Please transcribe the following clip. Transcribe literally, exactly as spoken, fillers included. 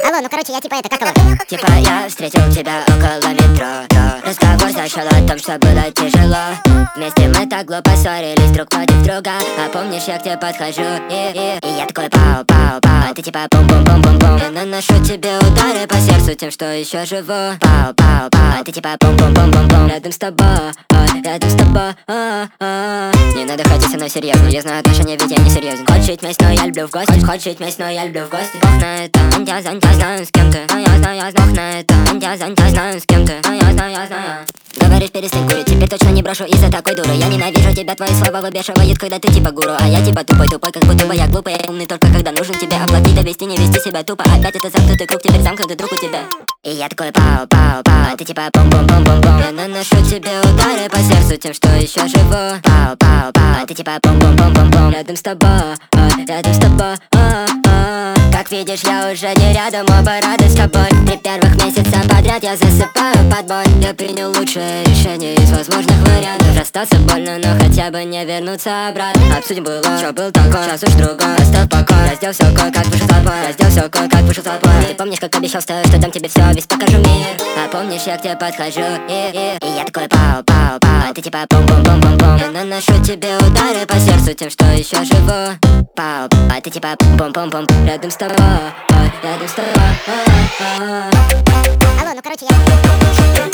Алло, ну короче, я типа это, как его? Типа я встретил тебя около метро, да. Разговор зашел о том, что было тяжело. Вместе мы так глупо ссорились друг против друга. А помнишь, я к тебе подхожу и, и, и я такой пау, пау, пау. А ты типа бум-бум-бум-бум-бум. Я наношу тебе удары по сердцу тем, что еще живу. Пау, пау, пау. А ты типа бум-бум-бум-бум-бум. Рядом с тобой, рядом с тобой. Не надо ходить со мной серьезно. Я знаю отношения, ведь я не серьезен. Хочешь жить вместе, но я люблю в гости. Хочешь жить вместе, но я люблю в гости. Бог на это, я знаю, я знаю с кем ты. Но я знаю, я знаю на это, я знаю, я знаю с кем ты. Но я знаю, я знаю. Говоришь, перестань курить, теперь точно не брошу из-за такой дуры. Я ненавижу тебя, твои слова выбешивают, когда ты типа гуру. А я типа тупой-тупой, как будто бы я глупый. Я умный только когда нужен тебе оплатить, довести, не вести себя тупо. Опять это замкнутый круг, теперь замкнутый друг у тебя. И я такой пау, пау, пау. А ты типа бум-бум-бум-бум-бум. Я наношу тебе удары по сердцу тем, что еще живу. Пау, пау, пау. А ты типа бум-бум-бум-бум-бум. Рядом с тобой, рядом с тобой. Как видишь, я уже не рядом, оба рады с тобой. Три первых месяца подряд я засыпаю под бой. Я принял лучшее решение из возможных вариантов. Расстаться больно, но хотя бы не вернуться обратно. Обсудим было, что был такой, сейчас уж другой. Оставь покой, раздел все кое-как вышел толпой. Раздел все кое-как вышел толпой. Ты помнишь, как обещал, что, что дам тебе все, весь покажу мир. А помнишь, я к тебе подхожу и, и, и я такой пау, пау, пау. А ты типа бум-бум-бум-бум-бум. Я наношу тебе удары по сердцу тем, что еще живу. Пау, а ты типа бум-бум-бум. Рядом с тобой, рядом с тобой. Алло, ну короче, я...